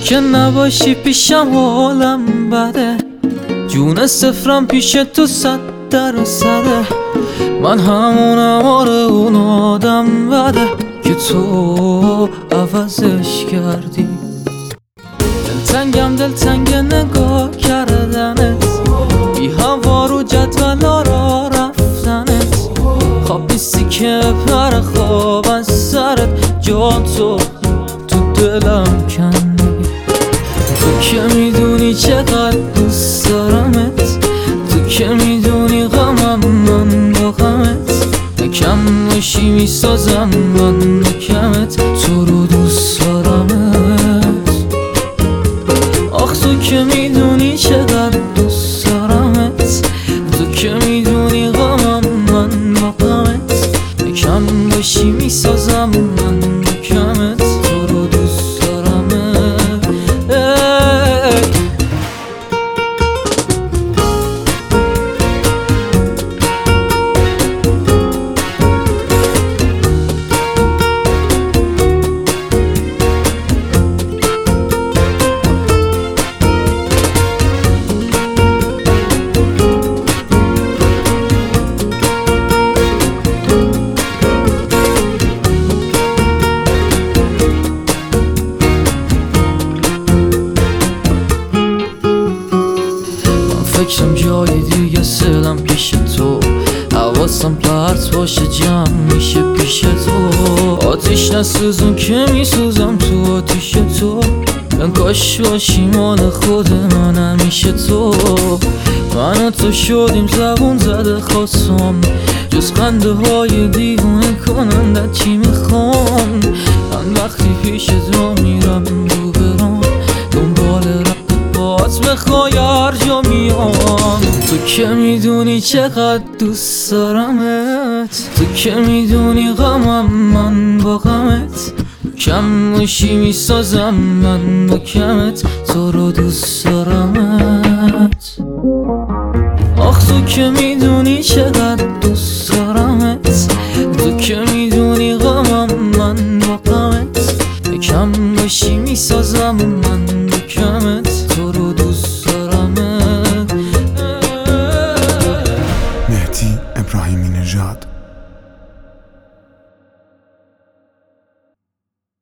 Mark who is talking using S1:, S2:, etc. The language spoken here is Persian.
S1: که نباشی پیشم حالم بده، جون صفرم پیش تو 100%. من همونم، آره اون آدم بده که تو عوضش کردی. دلتنگ نگاه کردنت، بی هوا رو جدول را رفتنت. خواب نیستی که پر خواب از سرت، جان تو دلم کندی. تو که میدونی چقدر دوست دارمت، تو که میدونی غمم من با غمت. کم باشی میسازم من کمت، تو رو دوست دارمت. آخ تو که میدونی چقدر دوست دارمت، تو که میدونی غمم من با غمت. کم باشی میسازم من کمت، تو رو دوست دارمت. فکرم جای دیگه سلم پیش تو، حواسم پرت باشه جمع میشه پیش تو. آتیش نسوزون که میسوزم تو آتیش تو، من کاش باشی مال خود من همیشه تو. من و تو شدیم زبون زده خواستم، جز خنده های دیوونه کنندت چی میخوام. من وقتی پیش تو میرم رو برام، دنبال رفت باز بخوای هر جا میام. تو که میدونی چقدر دوست دارمت، تو که میدونی غمم من با غمت. کم باشی میسازم من با کمت، تو رو دوست دارمت. آخ تو که میدونی چقدر دوست دارمت، تو که میدونی غمم من با غمت. کم باشی میسازم